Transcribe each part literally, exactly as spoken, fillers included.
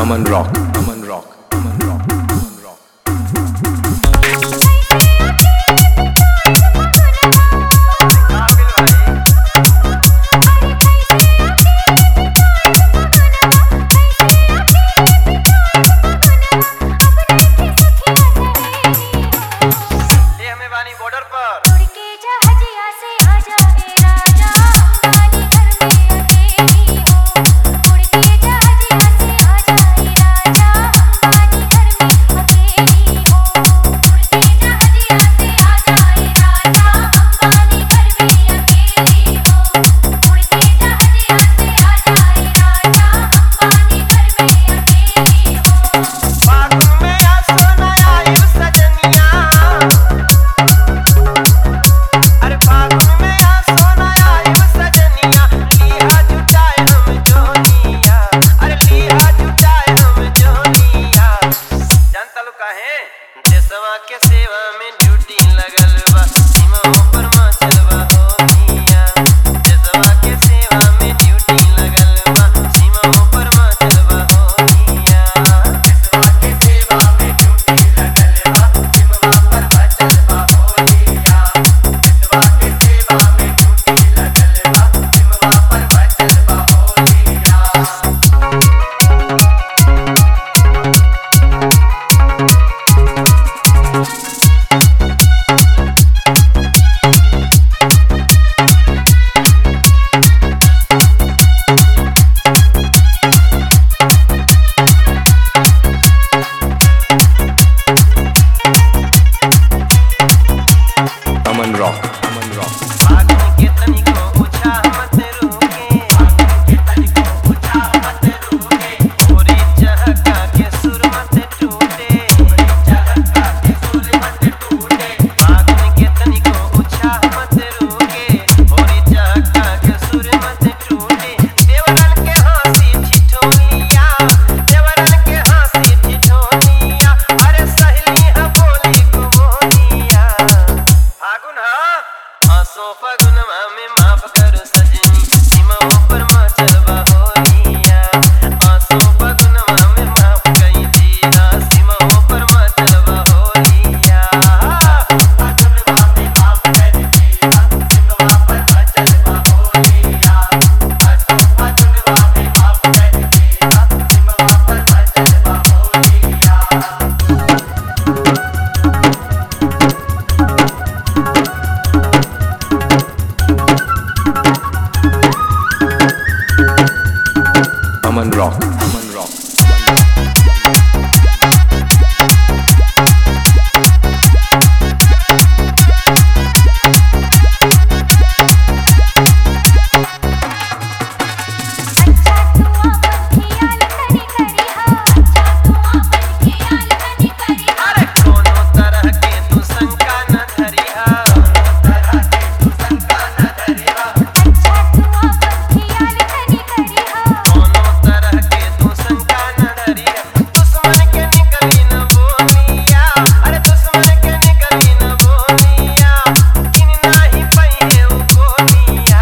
Aman Rock, Aman Rock, Aman Rock, Aman Rock. Border पर के सेवा में ड्यूटी लगल बा सीमाओं पर मचल बा होलिया। देशवा के सेवा में ड्यूटी लगल बा सीमाओं पर मचल बा होलिया। देशवा के सेवा में ड्यूटी लगल बा सीमाओं पर मचल बा होलिया। देशवा के सेवा में ड्यूटी लगल बा सीमाओं पर मचल बा होलिया। Aman Rock, Aman Rock. भागने के तनिको पूछा मत रुके, भागने के तनिको पूछा मत रुके, गोरी चहका के सुर मत टूटे, गोरी चहका के सुर मत टूटे। भागने के तनिको पूछा मत रुके, गोरी चहका के सुर मत टूटे। देवरन के हंसी ठिठोलिया, देवरन के हंसी ठिठोलिया, अरे सहेली है बोली को बोलिया। फागुन आसो फगुनवा में माफ करो सजनी सीमाओं पर मचल बा होलिया। आसो फगुनवा में माफ कई दिया सीमाओं पर मचल बा होलिया। फगुनवा में माफ कर दिया सीमाओं पर मचल बा होलिया। आसो फगुनवा में माफ कर दिया सीमाओं पर मचल बा होलिया। Aman Rock, Aman Rock. अरे कोनो तरह के तू शंका न धरिहा, कोनो तरह के तू शंका न धरिहा। कोनो तरह के तू शंका न धरिहा। दुश्मन के निकली न बोलिया, अरे दुश्मन के निकली न बोलिया, किन नाही पइहे उ गोलिया।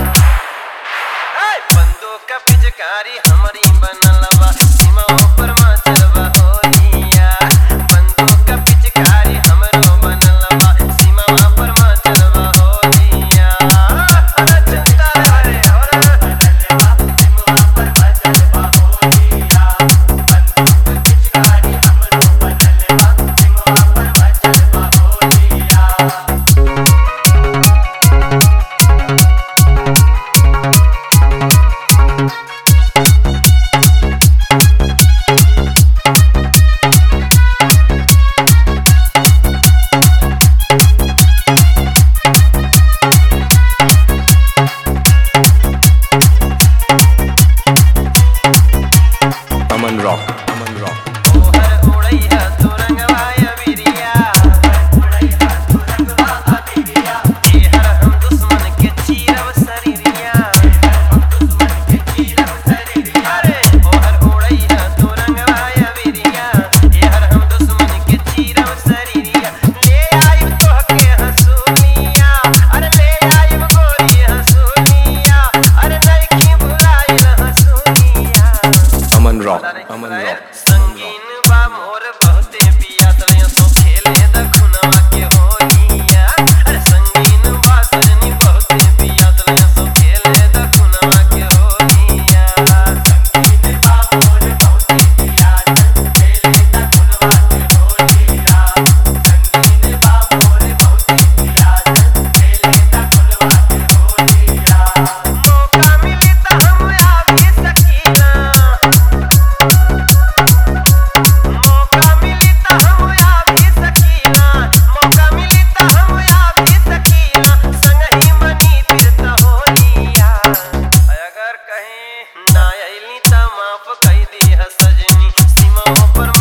ए बंदूक का पिचकारी हमारी बनल बा सीमाओं पर मचल बा होलिया। बंदूक का पिचकारी हमरो बनल बा सीमाओं पर मचल बा होलिया। अरे चंदा रे होरा बनल बा सीमाओं पर मचल बा होलिया। बंदूक का पिचकारी हमरो बनल बा सीमाओं पर मचल बा होलिया। पाँव पर